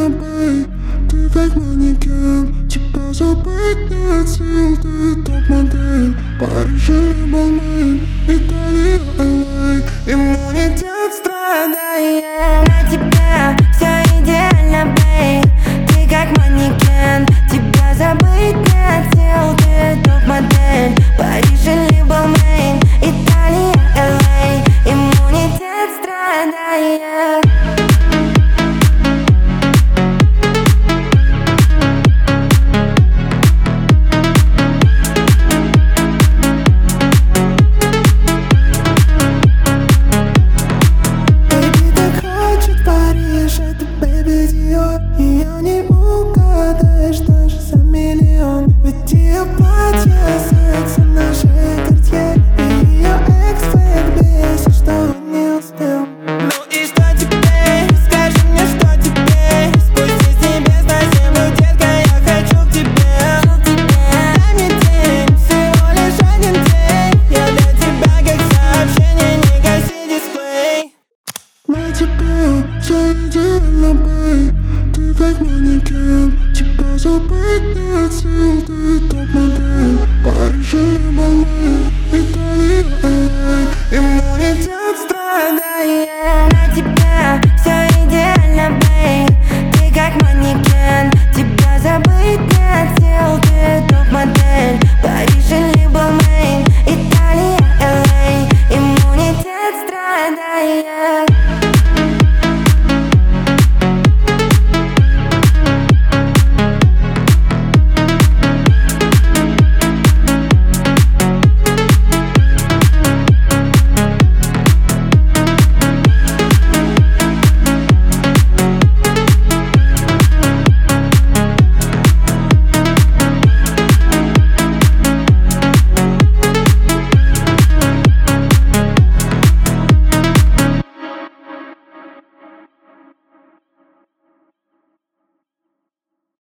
идеально, бэй. Ты как манекен, тебя забыть нет сил. Ты топ-модель, Париж или Балмейн, Италия, LA. Иммунитет страдает. На тебя все идеально, бэй. Ты как манекен, тебя забыть нет сил. Ты топ-модель, Париж или Балмейн, Италия, LA. Иммунитет страдает. Это Baby Dior, ее не угадаешь даже за миллион. Ведь ее платье остается на шее Cartier, и ее экс-фейк бесит, что он не успел. Ну и что теперь? Скажи мне, что теперь? Спустись с небес на землю, детка, я хочу к тебе. Дай мне день, всего лишь один день. Я для тебя как сообщение, не гаси дисплей. На тебе все идеально, бэй. Ты как манекен, тебя забыть нет сил. Ты топ-модель, Париж или Балмейн, Италия, LA. Иммунитет страдает. На тебя